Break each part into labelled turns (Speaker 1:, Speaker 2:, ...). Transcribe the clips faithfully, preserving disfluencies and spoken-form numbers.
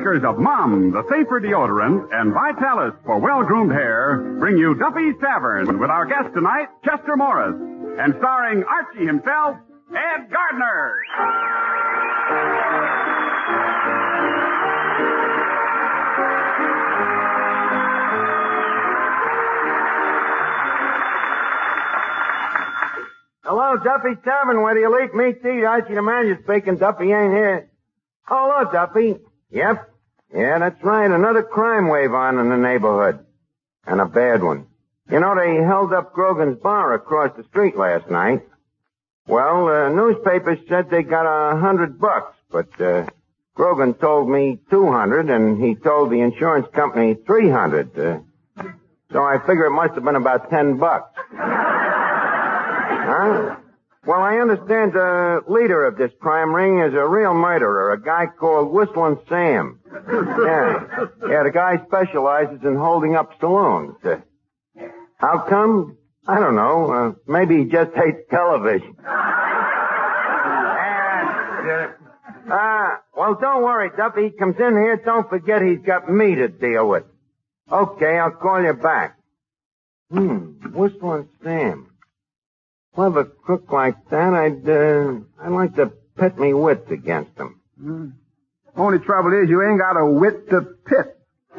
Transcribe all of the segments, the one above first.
Speaker 1: makers of Mom, the safer deodorant, and Vitalis for well-groomed hair, bring you Duffy's Tavern with our guest tonight, Chester Morris, and starring Archie himself, Ed Gardner.
Speaker 2: Hello, Duffy's Tavern, where the elite meat to eat. Archie the manager speaking. Duffy ain't here. Oh, hello, Duffy. Yep. Yeah, that's right. Another crime wave on in the neighborhood. And a bad one. You know, they held up Grogan's bar across the street last night. Well, uh, newspapers said they got a hundred bucks, but, uh, Grogan told me two hundred, and he told the insurance company three hundred. Uh, so I figure it must have been about ten bucks. Huh? Well, I understand the leader of this crime ring is a real murderer, a guy called Whistling Sam. Yeah. Yeah, the guy specializes in holding up saloons. Uh, how come? I don't know. Uh, maybe he just hates television. and, uh, uh, well, don't worry, Duffy. He comes in here. Don't forget he's got me to deal with. Okay, I'll call you back. Hmm, Whistling Sam. Clever crook like that, I'd, uh, I'd like to pit me wits against him.
Speaker 3: Mm. Only trouble is you ain't got a wit to pit.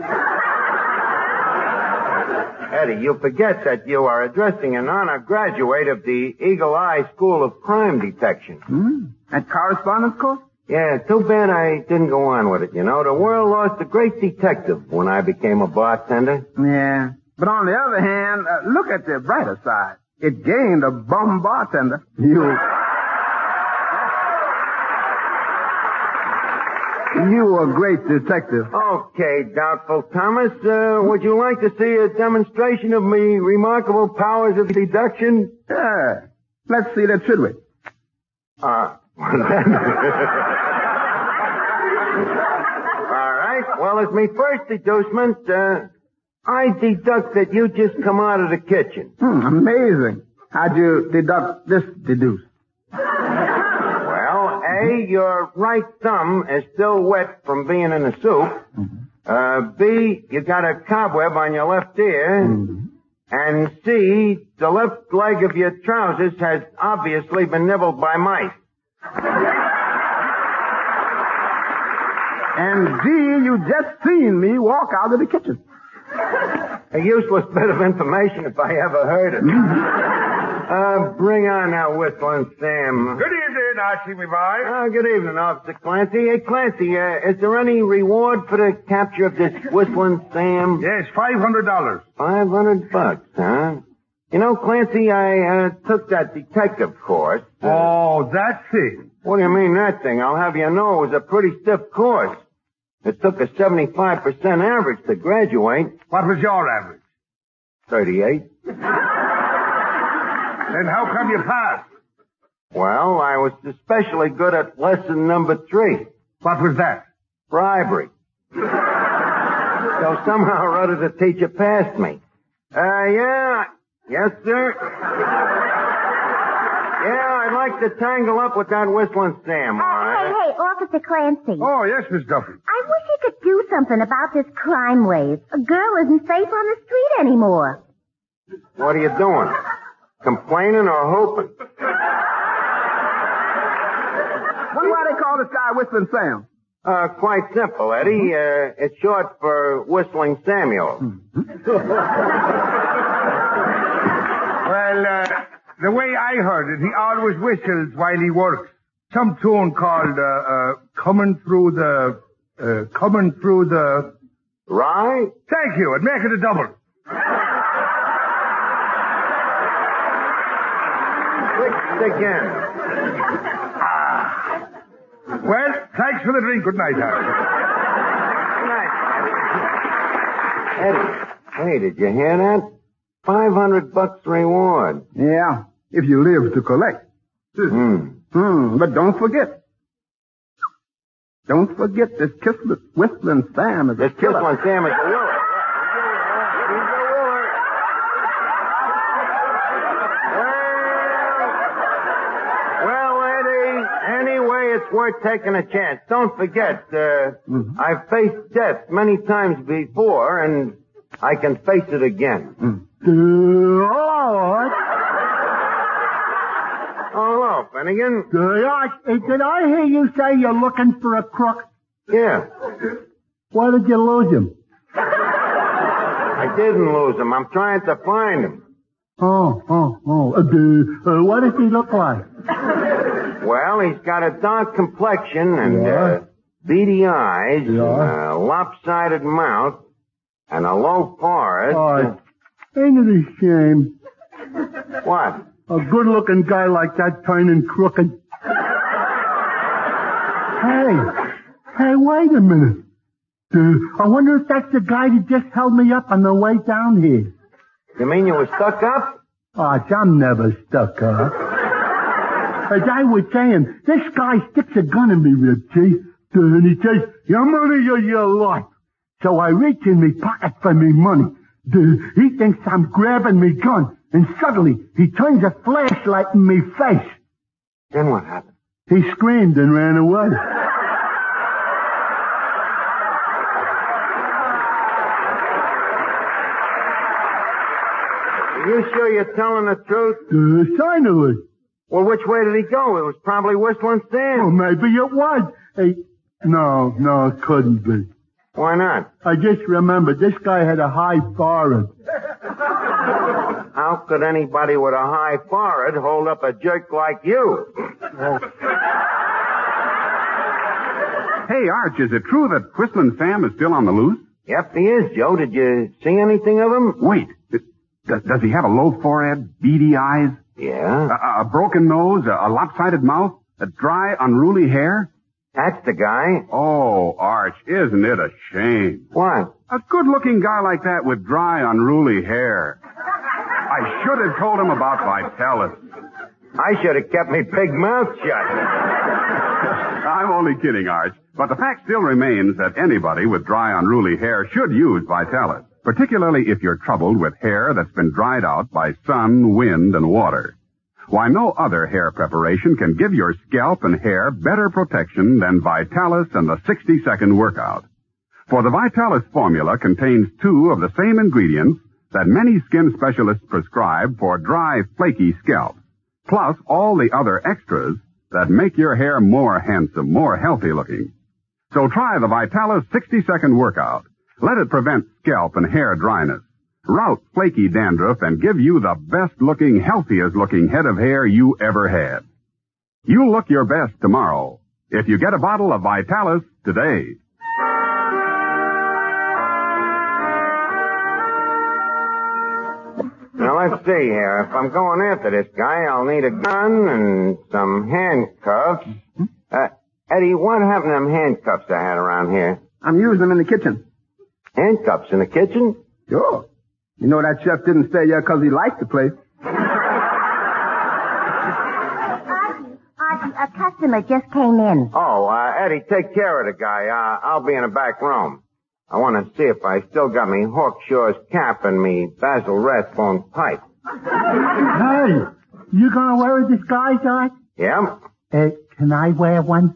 Speaker 2: Eddie, you forget that you are addressing an honor graduate of the Eagle Eye School of Crime Detection.
Speaker 3: Mm. At correspondence course?
Speaker 2: Yeah, too bad I didn't go on with it, you know. The world lost a great detective when I became a bartender.
Speaker 3: Yeah. But on the other hand, uh, look at the brighter side. It gained a bum bartender. You... You a great detective.
Speaker 2: Okay, Doubtful Thomas. Uh, would you like to see a demonstration of me remarkable powers of deduction?
Speaker 3: Yeah. Let's see that, should we?
Speaker 2: Uh, All right. Well, as me first deducement, uh, I deduct that you just come out of the kitchen.
Speaker 3: Hmm, amazing. How'd you deduct this deduce?
Speaker 2: Well, A, your right thumb is still wet from being in the soup.
Speaker 3: Mm-hmm.
Speaker 2: Uh, B, you got a cobweb on your left ear.
Speaker 3: Mm-hmm.
Speaker 2: And C, the left leg of your trousers has obviously been nibbled by mice.
Speaker 3: And D, you just seen me walk out of the kitchen.
Speaker 2: A useless bit of information if I ever heard it. uh, bring on that Whistling Sam.
Speaker 4: Good evening, Archie, me boy.
Speaker 2: Oh, good evening, Officer Clancy. Hey, Clancy, uh, is there any reward for the capture of this Whistling Sam?
Speaker 4: Yes, five hundred dollars.
Speaker 2: Five hundred bucks, huh? You know, Clancy, I uh, took that detective course. Uh,
Speaker 4: Oh, that's it.
Speaker 2: what do you mean, that thing? I'll have you know it was a pretty stiff course. It took a seventy-five percent average to graduate.
Speaker 4: What was your average?
Speaker 2: thirty-eight.
Speaker 4: Then how come you passed?
Speaker 2: Well, I was especially good at lesson number three.
Speaker 4: What was that?
Speaker 2: Bribery. So somehow or other the teacher passed me. Uh, yeah. Yes, sir. Yeah, I'd like to tangle up with that Whistling Sam, all
Speaker 5: Uh,
Speaker 2: right?
Speaker 5: hey, hey, Officer Clancy.
Speaker 4: Oh, yes, Miss Duffy.
Speaker 5: I wish you could do something about this crime wave. A girl isn't safe on the street anymore.
Speaker 2: What are you doing? Complaining or hoping?
Speaker 3: Wonder why they call this guy Whistling Sam?
Speaker 2: Uh, quite simple, Eddie. Uh, it's short for Whistling Samuel.
Speaker 4: Well, uh, the way I heard it, he always whistles while he works. Some tune called, uh, uh, Coming Through the, uh, Coming Through the...
Speaker 2: Right?
Speaker 4: Thank you, and make it a double.
Speaker 2: Six again.
Speaker 4: Ah. Well, thanks for the drink. Good night, Harry.
Speaker 2: Good night, Eddie. Eddie, hey, did you hear that? Five hundred bucks reward.
Speaker 3: Yeah, if you live to collect.
Speaker 2: Hmm.
Speaker 3: Hmm, but don't forget. Don't forget this Kissler, Whistling Sam is a
Speaker 2: This
Speaker 3: killer.
Speaker 2: Whistling Sam is a willer. He's a willer. Well, well, Eddie, anyway, it's it's worth taking a chance. Don't forget, uh,
Speaker 3: Mhm.
Speaker 2: I've faced death many times before, and I can face it again.
Speaker 3: Mm. Lord.
Speaker 2: Oh, hello, Finnegan.
Speaker 3: Uh, did I hear you say you're looking for a crook?
Speaker 2: Yeah.
Speaker 3: Why did you lose him?
Speaker 2: I didn't lose him. I'm trying to find him.
Speaker 3: Oh, oh, oh. Uh, uh, what does he look like?
Speaker 2: Well, he's got a dark complexion and
Speaker 3: Yeah.
Speaker 2: uh, beady eyes,
Speaker 3: Yeah.
Speaker 2: and a lopsided mouth, and a low forehead.
Speaker 3: Oh, ain't it a shame?
Speaker 2: What?
Speaker 3: A good-looking guy like that turning crooked. Hey, hey, wait a minute. Uh, I wonder if that's the guy that just held me up on the way down here.
Speaker 2: You mean you were stuck up?
Speaker 3: Oh, I'm never stuck up. As I was saying, this guy sticks a gun in me rib, see? And he says, your money or your life. So I reach in me pocket for me money. He thinks I'm grabbing me gun. And suddenly, he turns a flashlight in me face.
Speaker 2: Then what happened?
Speaker 3: He screamed and ran away.
Speaker 2: Are you sure you're telling the truth?
Speaker 3: Uh, sign of it.
Speaker 2: Well, which way did he go? It was probably whistling Sam.
Speaker 3: Well, maybe it was. Hey, no, no, it couldn't be.
Speaker 2: Why not?
Speaker 3: I just remembered this guy had a high forehead.
Speaker 2: How could anybody with a high forehead hold up a jerk like you?
Speaker 1: Hey, Arch, is it true that Whistlin' Sam is still on the loose?
Speaker 2: Yep, he is, Joe. Did you see anything of him?
Speaker 1: Wait, it, does, does he have a low forehead, beady eyes,
Speaker 2: Yeah.
Speaker 1: a, a broken nose, a, a lopsided mouth, a dry, unruly hair?
Speaker 2: That's the guy.
Speaker 1: Oh, Arch, isn't it a shame?
Speaker 2: What?
Speaker 1: A good-looking guy like that with dry, unruly hair. I should have told him about Vitalis.
Speaker 2: I should have kept me big mouth shut.
Speaker 1: I'm only kidding, Arch. But the fact still remains that anybody with dry, unruly hair should use Vitalis, particularly if you're troubled with hair that's been dried out by sun, wind, and water. Why, no other hair preparation can give your scalp and hair better protection than Vitalis and the sixty-second workout. For the Vitalis formula contains two of the same ingredients that many skin specialists prescribe for dry, flaky scalps, plus all the other extras that make your hair more handsome, more healthy looking. So try the Vitalis sixty-second workout. Let it prevent scalp and hair dryness, rout flaky dandruff, and give you the best-looking, healthiest-looking head of hair you ever had. You'll look your best tomorrow if you get a bottle of Vitalis today.
Speaker 2: Now, let's see here. If I'm going after this guy, I'll need a gun and some handcuffs. Uh, Eddie, what happened to them handcuffs I had around here?
Speaker 3: I'm using them in the kitchen.
Speaker 2: Handcuffs in the kitchen?
Speaker 3: Sure. You know that chef didn't stay here because he liked the place.
Speaker 5: Archie, Archie, a customer just came in.
Speaker 2: Oh, uh, Eddie, take care of the guy. Uh, I'll be in the back room. I want to see if I still got me Hawkshaw's cap and me Basil Rathbone pipe.
Speaker 3: Hey, you gonna wear a disguise, Arch?
Speaker 2: Yeah?
Speaker 3: Hey, can I wear one?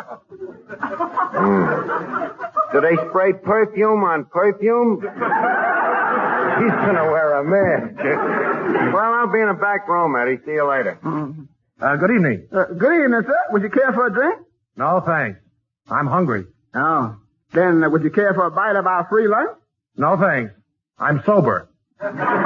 Speaker 2: Mm. Do they spray perfume on perfume? He's gonna wear a mask. Well, I'll be in the back room, Eddie. See you later.
Speaker 3: Mm-hmm.
Speaker 4: Uh, good evening.
Speaker 3: Uh, good evening, sir. Would you care for a drink?
Speaker 4: No, thanks. I'm hungry.
Speaker 3: Oh. Then uh, would you care for a bite of our free lunch?
Speaker 4: No, thanks. I'm sober.
Speaker 5: Hey,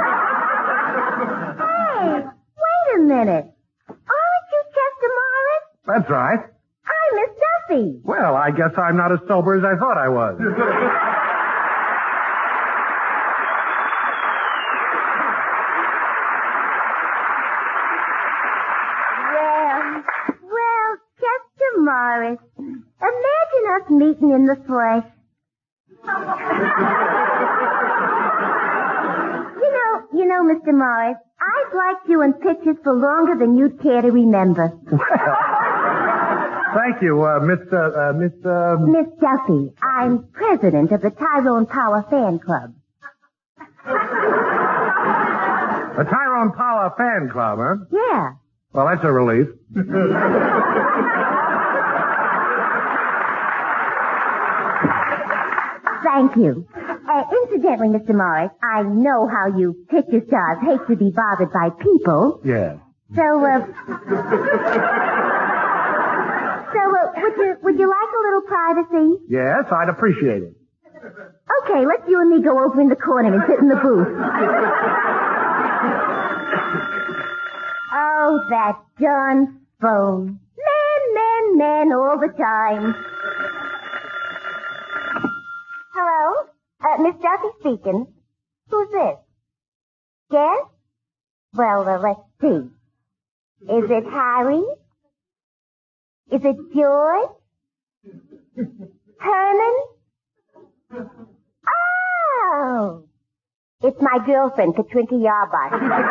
Speaker 5: wait a minute. Aren't you Chester Morris?
Speaker 4: That's right.
Speaker 5: I'm Miss Duffy.
Speaker 4: Well, I guess I'm not as sober as I thought I was.
Speaker 5: Well, well, Chester Morris. Imagine us meeting in the flesh. You know, you know, Mister Morris, I've liked you in pictures for longer than you'd care to remember.
Speaker 4: Thank you, uh, Miss, uh, uh, Miss, uh...
Speaker 5: Miss Duffy, I'm president of the Tyrone Power Fan Club.
Speaker 4: The Tyrone Power Fan Club, huh?
Speaker 5: Yeah.
Speaker 4: Well, that's a relief.
Speaker 5: Thank you. Uh, incidentally, Mister Morris, I know how you picture stars hate to be bothered by people.
Speaker 3: Yeah.
Speaker 5: So, uh... so, uh, would you, would you like a little privacy?
Speaker 3: Yes, I'd appreciate it.
Speaker 5: Okay, let's you and me go over in the corner and sit in the booth. Oh, that darn phone. Men, men, men all the time. Hello? Uh, Miss Duffy speaking. Who's this? Yes? Well, uh, let's see. Is it Harry? Is it George? Herman? Oh! It's my girlfriend, Katrinka Yarbot.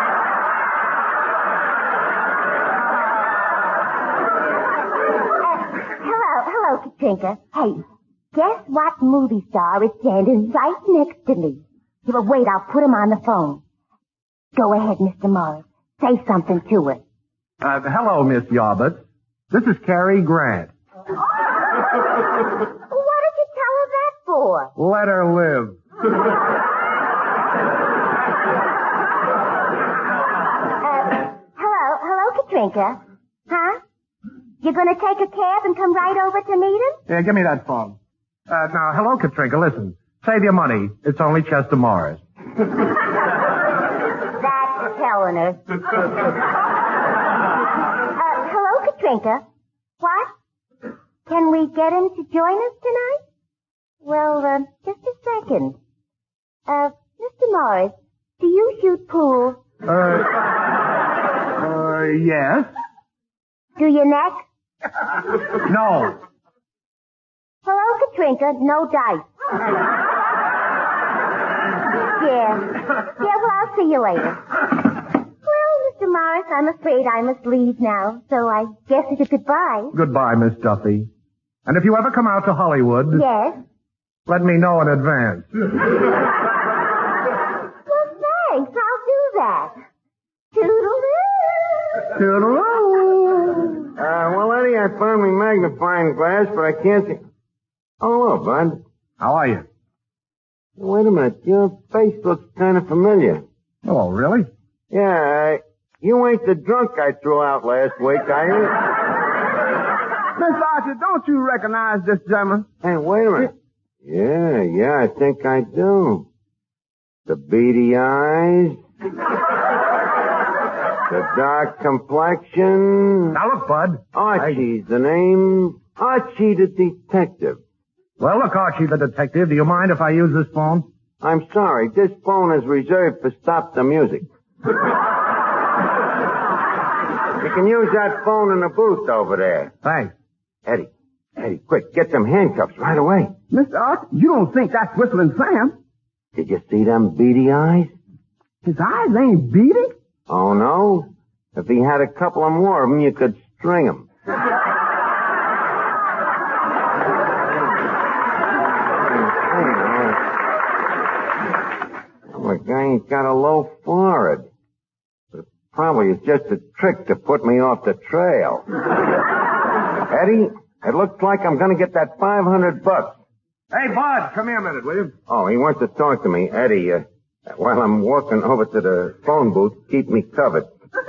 Speaker 5: Hello, Katrinka. Hey, guess what movie star is standing right next to me? Well, wait, I'll put him on the phone. Go ahead, Mister Morris. Say something to her.
Speaker 3: Uh, hello, Miss Yarbut. This is Cary Grant.
Speaker 5: What did you tell her that for?
Speaker 3: Let her live.
Speaker 5: uh, hello, hello, Katrinka. Huh? You're going to take a cab and come right over to meet him?
Speaker 3: Yeah, give me that phone. Uh, now, hello, Katrinka. Listen, save your money. It's only Chester Morris.
Speaker 5: That's telling her. uh, hello, Katrinka. What? Can we get him to join us tonight? Well, uh, just a second. Uh, Mister Morris, do you shoot pool?
Speaker 3: Uh, uh, yes.
Speaker 5: Do you neck?
Speaker 3: No.
Speaker 5: Hello, Katrinka. No dice. Yeah. Yeah, well, I'll see you later. Well, Mister Morris, I'm afraid I must leave now, so I guess it's a goodbye.
Speaker 3: Goodbye, Miss Duffy. And if you ever come out to Hollywood...
Speaker 5: Yes?
Speaker 3: Let me know in advance.
Speaker 5: Well, thanks. I'll do that. Toodaloo.
Speaker 3: Toodaloo.
Speaker 2: Uh, well, Eddie, I found my magnifying glass, but I can't see... Oh, hello, Bud.
Speaker 3: How are you?
Speaker 2: Wait a minute. Your face looks kind of familiar.
Speaker 3: Oh, really?
Speaker 2: Yeah, uh, you ain't the drunk I threw out last week, are you?
Speaker 6: Miss Archer, don't you recognize this gentleman?
Speaker 2: Hey, wait a minute. Yeah, yeah, I think I do. The beady eyes. The dark complexion.
Speaker 3: Now, look, Bud.
Speaker 2: Archie's the name. Archie the detective.
Speaker 3: Well, look, Archie the detective, do you mind if I use this phone?
Speaker 2: I'm sorry. This phone is reserved for Stop the Music. You can use that phone in the booth over there.
Speaker 3: Thanks.
Speaker 2: Eddie, Eddie, quick, get some handcuffs right away.
Speaker 6: Mister Archer, you don't think that's Whistling Sam?
Speaker 2: Did you see them beady eyes?
Speaker 6: His eyes ain't beady.
Speaker 2: Oh, no? If he had a couple of more of them, you could string them. Well, the guy ain't got a low forehead. But probably it's just a trick to put me off the trail. Eddie, it looks like I'm going to get that five hundred bucks.
Speaker 3: Hey, Bud, come here a minute, will you?
Speaker 2: Oh, he wants to talk to me. Eddie, uh, while I'm walking over to the phone booth, keep me covered.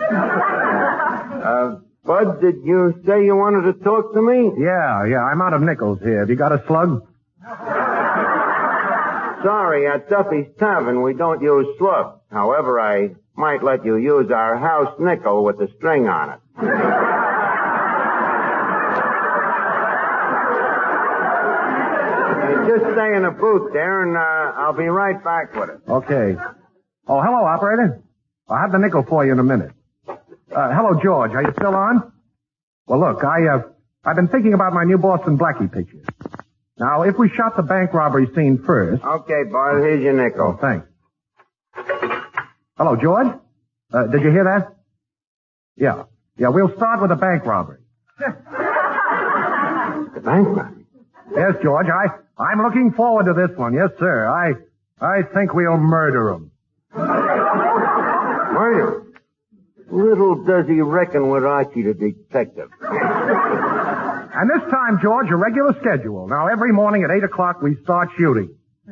Speaker 2: uh, Bud, did you say you wanted to talk to me?
Speaker 3: Yeah, yeah, I'm out of nickels here. Have you got a slug?
Speaker 2: Sorry, at Duffy's Tavern, we don't use slugs. However, I might let you use our house nickel with the string on it. Just stay in the booth there, and uh, I'll be right back with it.
Speaker 3: Okay. Oh, hello, operator. I'll have the nickel for you in a minute. Uh, hello, George. Are you still on? Well, look, I, uh, I've been thinking about my new Boston Blackie picture. Now, if we shot the bank robbery scene first...
Speaker 2: Okay, Bud, here's your nickel.
Speaker 3: Oh, thanks. Hello, George? Uh, did you hear that? Yeah. Yeah, we'll start with the bank robbery.
Speaker 2: The bank robbery?
Speaker 3: Yes, George, I, I'm looking forward to this one. Yes, sir. I, I think we'll murder him.
Speaker 2: Murder? Little does he reckon with Archie the detective.
Speaker 3: And this time, George, a regular schedule. Now, every morning at eight o'clock, we start shooting.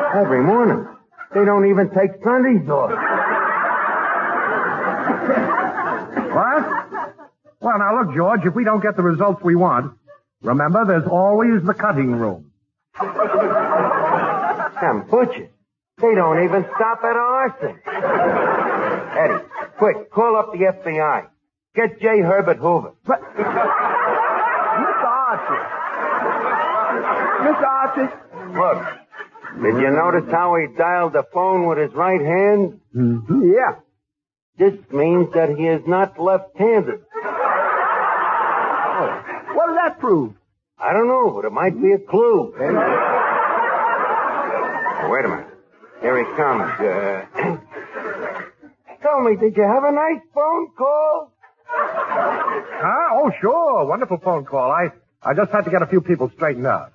Speaker 2: Every morning. They don't even take Sundays off.
Speaker 4: What? Well, now look, George, if we don't get the results we want, remember, there's always the cutting room.
Speaker 2: Them butchers. They don't even stop at arson. Eddie, quick, call up the F B I. Get J. Herbert Hoover.
Speaker 6: But, Mister Archie. Mister Archie.
Speaker 2: Look, did you notice how he dialed the phone with his right hand?
Speaker 6: Mm-hmm. Yeah.
Speaker 2: This means that he is not left-handed.
Speaker 6: Oh. What does that prove?
Speaker 2: I don't know, but it might be a clue. Oh, wait a minute. Here he comes. Uh, tell me, did you have a nice phone call?
Speaker 4: Huh? Oh, sure. Wonderful phone call. I, I just had to get a few people straightened out.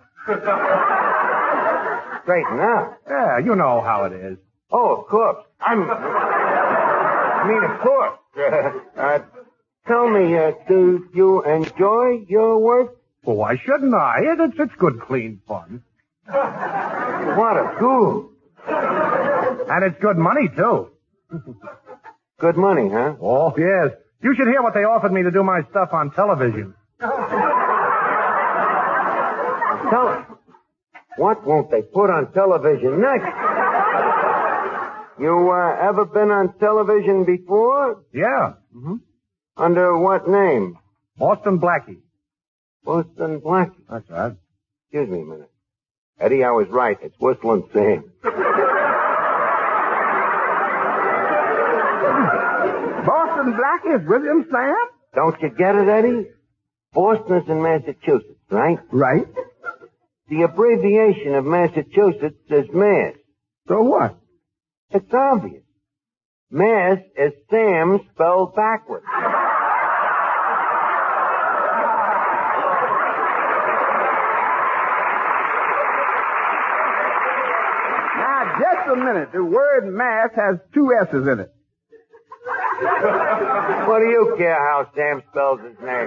Speaker 2: Straighten out?
Speaker 4: Yeah, you know how it is.
Speaker 2: Oh, of course. I'm... I mean, of course. Uh, uh, tell me, uh, do you enjoy your work?
Speaker 4: Well, why shouldn't I? It's, it's good, clean fun.
Speaker 2: What a fool.
Speaker 4: And it's good money, too.
Speaker 2: Good money, huh?
Speaker 4: Oh, yes. You should hear what they offered me to do my stuff on television.
Speaker 2: Tell us. What won't they put on television next? You uh, ever been on television before?
Speaker 4: Yeah. Mm-hmm.
Speaker 2: Under what name?
Speaker 4: Boston Blackie.
Speaker 2: Boston Blackie.
Speaker 4: That's right.
Speaker 2: Excuse me a minute. Eddie, I was right. It's Whistling Sam.
Speaker 6: Boston Blackie is William Sam?
Speaker 2: Don't you get it, Eddie? Boston is in Massachusetts, right?
Speaker 6: Right.
Speaker 2: The abbreviation of Massachusetts is Mass.
Speaker 6: So what?
Speaker 2: It's obvious. Mass is Sam spelled backwards.
Speaker 6: Now, just a minute. The word mass has two S's in it.
Speaker 2: What do you care how Sam spells his name?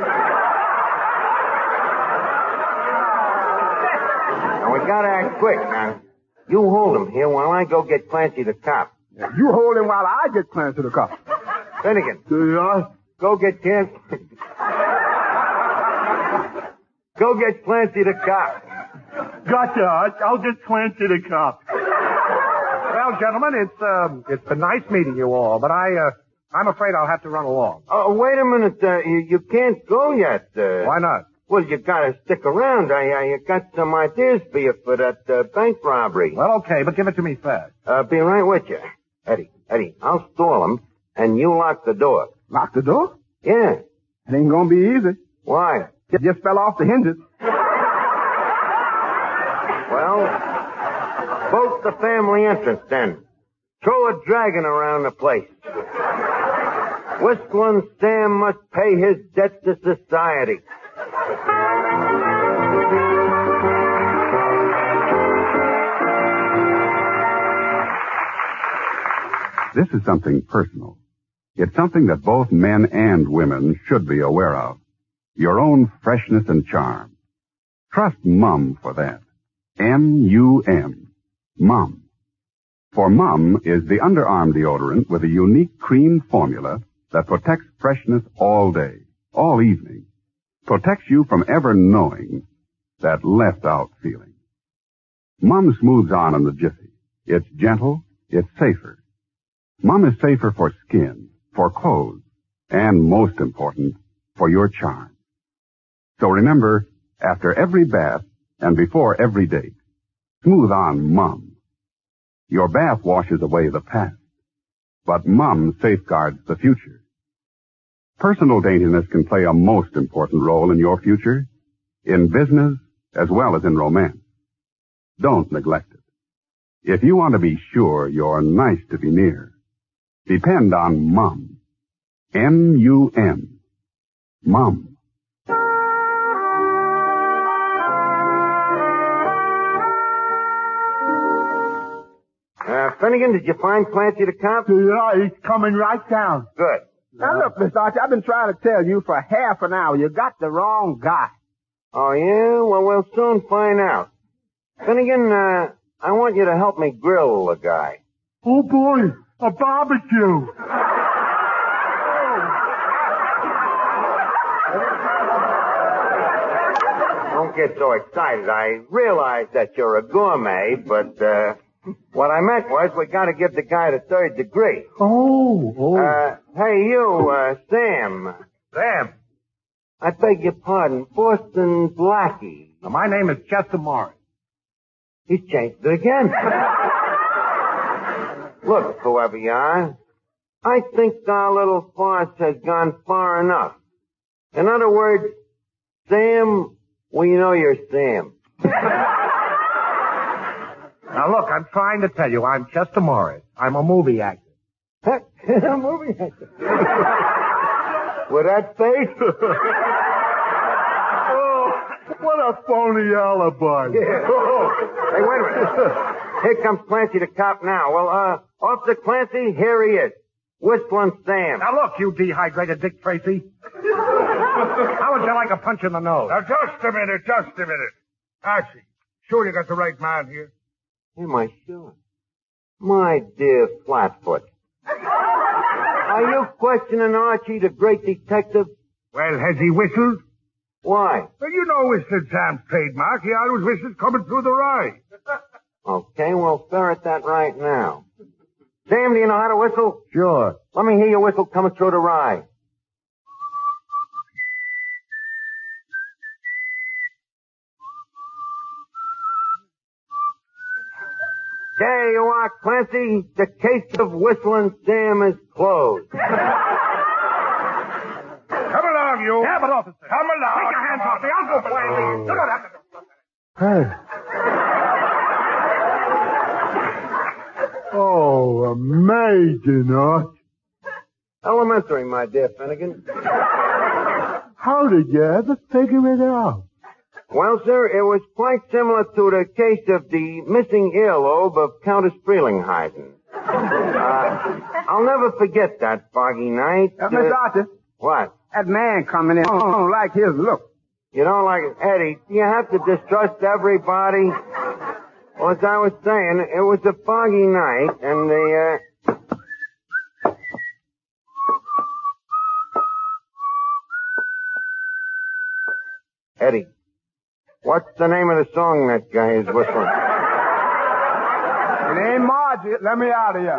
Speaker 2: Now, we gotta act quick, now. You hold him here while I go get Clancy the cop.
Speaker 6: You hold him while I get Clancy the cop.
Speaker 2: Finnegan.
Speaker 6: Yeah?
Speaker 2: Go get Clancy. Go get Clancy the cop.
Speaker 3: Gotcha, Arch. I'll get Clancy the cop.
Speaker 4: Well, gentlemen, it's um, it's been nice meeting you all, but I uh, I'm afraid I'll have to run along.
Speaker 2: Oh, wait a minute. Uh, you, you can't go yet. Uh,
Speaker 4: Why not?
Speaker 2: Well, you gotta stick around. I, I got some ideas for you for that uh, bank robbery.
Speaker 4: Well, okay, but give it to me fast.
Speaker 2: Uh, be right with you. Eddie, Eddie, I'll stall him, and you lock the door.
Speaker 6: Lock the door?
Speaker 2: Yeah.
Speaker 6: It ain't gonna be easy.
Speaker 2: Why?
Speaker 6: It just fell off the hinges.
Speaker 2: Well, bolt the family entrance then. Throw a dragon around the place. Whistling Sam must pay his debt to society.
Speaker 1: This is something personal. It's something that both men and women should be aware of. Your own freshness and charm. Trust Mum for that. M U M. Mum. For Mum is the underarm deodorant with a unique cream formula that protects freshness all day, all evening. Protects you from ever knowing that left-out feeling. Mum smooths on in the jiffy. It's gentle. It's safer. Mum is safer for skin, for clothes, and most important, for your charm. So remember, after every bath and before every date, smooth on Mum. Your bath washes away the past, but Mum safeguards the future. Personal daintiness can play a most important role in your future, in business as well as in romance. Don't neglect it. If you want to be sure you're nice to be near, depend on Mum. M U M. Mum.
Speaker 2: Uh, Finnegan, did you find Clancy the cop?
Speaker 3: Yeah, he's coming right down.
Speaker 2: Good.
Speaker 6: Now look, Mister Archie, I've been trying to tell you for half an hour. You got the wrong guy.
Speaker 2: Oh, yeah? Well, we'll soon find out. Finnegan, uh, I want you to help me grill the guy.
Speaker 3: Oh, boy, a barbecue.
Speaker 2: Don't get so excited. I realize that you're a gourmet, but uh, what I meant was we got to give the guy the third degree.
Speaker 3: Oh, oh.
Speaker 2: Uh, hey, you, uh, Sam.
Speaker 4: Sam.
Speaker 2: I beg your pardon. Boston Blackie.
Speaker 4: Now, my name is Chester Morris.
Speaker 2: He's changed it again. Look, whoever you are, I think our little farce has gone far enough. In other words, Sam, well, you know you're Sam.
Speaker 4: Now, look, I'm trying to tell you, I'm Chester Morris. I'm a movie actor.
Speaker 2: A movie actor. With that face?
Speaker 3: Oh, what a phony alibi.
Speaker 2: Yeah. Hey, wait a minute. Here comes Clancy the cop now. Well, uh, Officer Clancy, here he is. Whistling Sam.
Speaker 4: Now, look, you dehydrated Dick Tracy. How would you like a punch in the nose?
Speaker 7: Now, just a minute, just a minute. Archie, sure you got the right man here?
Speaker 2: Am I sure? My dear Flatfoot. Are you questioning Archie, the great detective?
Speaker 7: Well, has he whistled?
Speaker 2: Why?
Speaker 7: Well, you know Whistling Sam's trademark. He always whistles coming through the rye.
Speaker 2: Okay, we'll ferret that right now. Sam, do you know how to whistle?
Speaker 3: Sure.
Speaker 2: Let me hear your whistle coming through the rye. There you are, Clancy. The case of Whistling Sam is closed.
Speaker 7: Come along, you.
Speaker 4: Yeah, but officer.
Speaker 7: Come along.
Speaker 4: Take your hands off me. I'll go quietly. You don't have to.
Speaker 3: Hey. Oh, amazing, Arch.
Speaker 2: Elementary, my dear Finnegan.
Speaker 3: How did you ever figure it out?
Speaker 2: Well, sir, it was quite similar to the case of the missing earlobe of Countess Frelinghuysen. Uh, I'll never forget that foggy night.
Speaker 6: Uh, Miss Arthur,
Speaker 2: What?
Speaker 6: that man coming in, I don't like his look.
Speaker 2: You don't like it? Eddie, do you have to distrust everybody? Well, as I was saying, it was a foggy night, and the, uh... Eddie, what's the name of the song that guy is whistling?
Speaker 6: It ain't Margie. Let me out of here.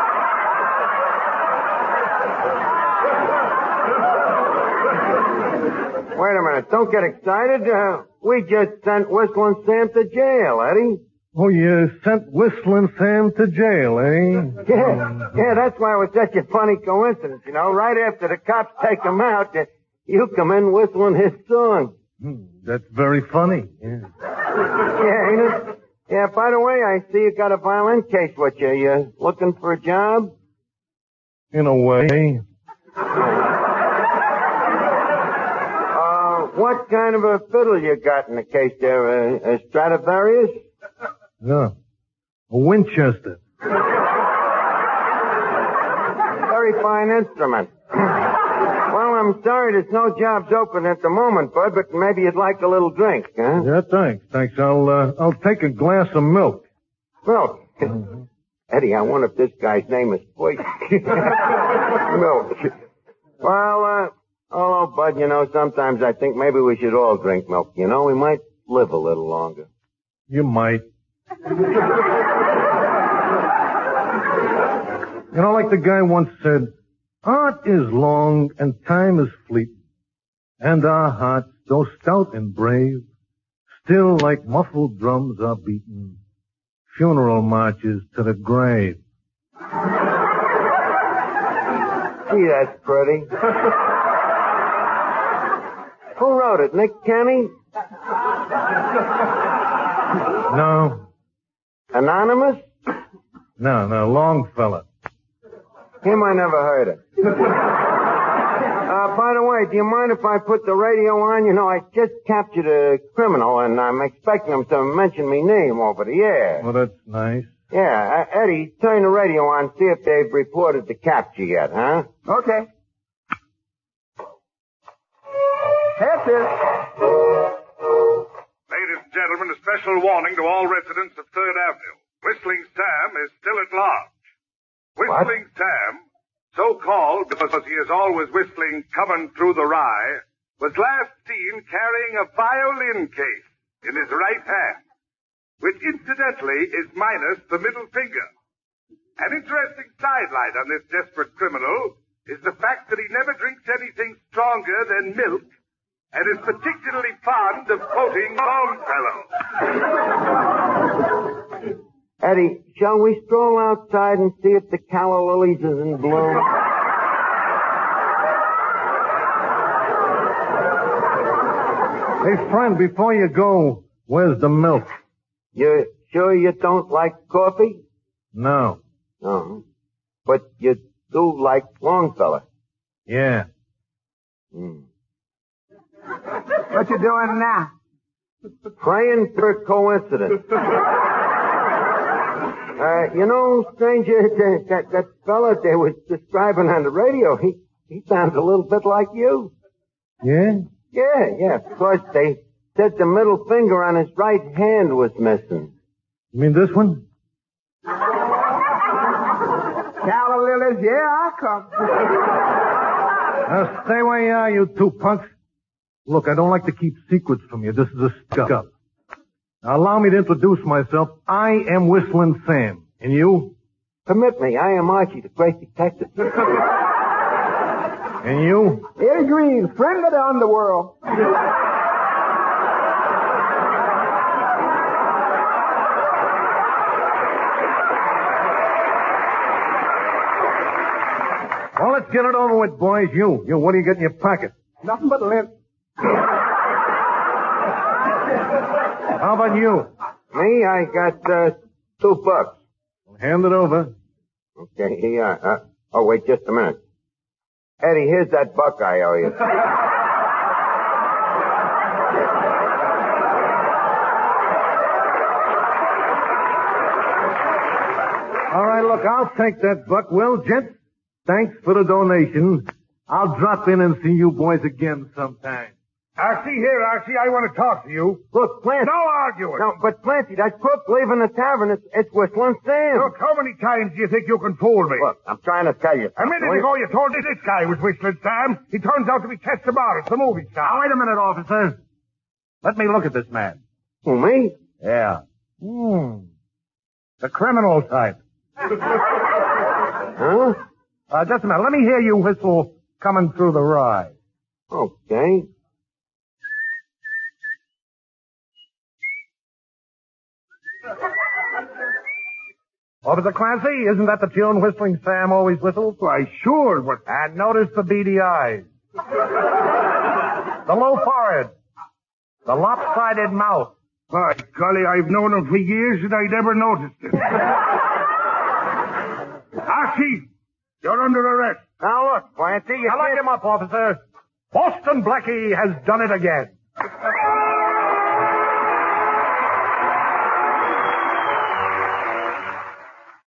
Speaker 2: Wait a minute. Don't get excited. Uh, we just sent Whistling Sam to jail, Eddie.
Speaker 8: Oh, you sent Whistling Sam to jail, eh?
Speaker 2: Yeah, yeah, that's why it was such a funny coincidence, you know. Right after the cops take him out, uh, you come in whistling his song.
Speaker 8: Hmm, that's very funny. Yeah.
Speaker 2: Yeah, ain't it? Yeah, by the way, I see you got a violin case with you. You looking for a job?
Speaker 8: In a way.
Speaker 2: Uh, what kind of a fiddle you got in the case there? A, a Stradivarius?
Speaker 8: Yeah. A Winchester.
Speaker 2: Very fine instrument. Well, I'm sorry there's no jobs open at the moment, Bud, but maybe you'd like a little drink, huh?
Speaker 8: Yeah, thanks. Thanks. I'll, uh, I'll take a glass of milk.
Speaker 2: Milk. Eddie, I wonder if this guy's name is Boy. Milk. Well, uh, oh, Bud, you know, sometimes I think maybe we should all drink milk. You know, we might live a little longer.
Speaker 8: You might. You know, like the guy once said, art is long and time is fleeting, and our hearts, though stout and brave, still like muffled drums are beaten, funeral marches to the grave.
Speaker 2: Gee, that's pretty. Who wrote it, Nick Kenny?
Speaker 8: No,
Speaker 2: Anonymous?
Speaker 8: no, no, Longfellow.
Speaker 2: Him I never heard of. Uh, by the way, do you mind if I put the radio on? You know, I just captured a criminal, and I'm expecting him to mention me name over the air.
Speaker 8: Well, that's nice.
Speaker 2: Yeah, uh, Eddie, turn the radio on, see if they've reported the capture yet, huh?
Speaker 6: Okay. That's it.
Speaker 7: Ladies and gentlemen, a special warning to all residents of Third Avenue. Whistling Sam is still at large. Whistling
Speaker 2: What?
Speaker 7: Sam, so called because he is always whistling Coming Through the Rye, was last seen carrying a violin case in his right hand, which incidentally is minus the middle finger. An interesting sidelight on this desperate criminal is the fact that he never drinks anything stronger than milk and is particularly fond of quoting Longfellow.
Speaker 2: Eddie, shall we stroll outside and see if the calla lilies is in bloom?
Speaker 8: Hey, friend, before you go, where's the milk?
Speaker 2: You sure you don't like coffee?
Speaker 8: No.
Speaker 2: No. But you do like Longfellow.
Speaker 8: Yeah.
Speaker 2: Hmm.
Speaker 6: What you doing now?
Speaker 2: Praying for a coincidence. uh, you know, stranger, that, that, that fella they was describing on the radio, he, he sounds a little bit like you.
Speaker 8: Yeah?
Speaker 2: Yeah, yeah. Of course, they said the middle finger on his right hand was missing.
Speaker 8: You mean this one?
Speaker 6: Calla lilies, yeah, I come.
Speaker 8: Now stay where you are, you two punks. Look, I don't like to keep secrets from you. This is a stuck-up. Now allow me to introduce myself. I am Whistling Sam. And you?
Speaker 2: Permit me, I am Archie, the great detective.
Speaker 8: And you?
Speaker 6: Eddie Green, friend of the underworld.
Speaker 8: Well, let's get it over with, boys. You, you, what do you get in your pocket?
Speaker 6: Nothing but lint.
Speaker 8: How about you?
Speaker 2: Me, I got, uh, two bucks.
Speaker 8: Well, hand it over.
Speaker 2: Okay, here you are. Uh, oh, wait just a minute. Eddie, here's that buck I owe you.
Speaker 8: All right, look, I'll take that buck. Well, gents, thanks for the donation. I'll drop in and see you boys again sometime.
Speaker 7: Archie, here, Archie, I want to talk to you.
Speaker 2: Look, Clancy.
Speaker 7: No arguing.
Speaker 2: No, but Clancy, that crook leaving the tavern, it's, it's Whistling Sam.
Speaker 7: Look, how many times do you think you can fool me?
Speaker 2: Look, I'm trying to tell you.
Speaker 7: A minute ago you told me this guy was Whistling Sam. He turns out to be Chester Morris, the movie star.
Speaker 9: Now, wait a minute, officer. Let me look at this man.
Speaker 2: Who, me?
Speaker 9: Yeah. Hmm. The criminal type.
Speaker 2: Huh?
Speaker 9: Uh, just a minute. Let me hear you whistle Coming Through the Rye.
Speaker 2: Okay.
Speaker 9: Officer Clancy, isn't that the tune Whistling Sam always whistles?
Speaker 7: Why, sure, but...
Speaker 9: And notice the beady eyes. The low forehead. The lopsided mouth.
Speaker 7: By golly, I've known him for years and I never noticed it. Archie, you're under arrest.
Speaker 2: Now look, Clancy, you
Speaker 9: Now look
Speaker 2: can't...
Speaker 9: him up, officer. Boston Blackie has done it again.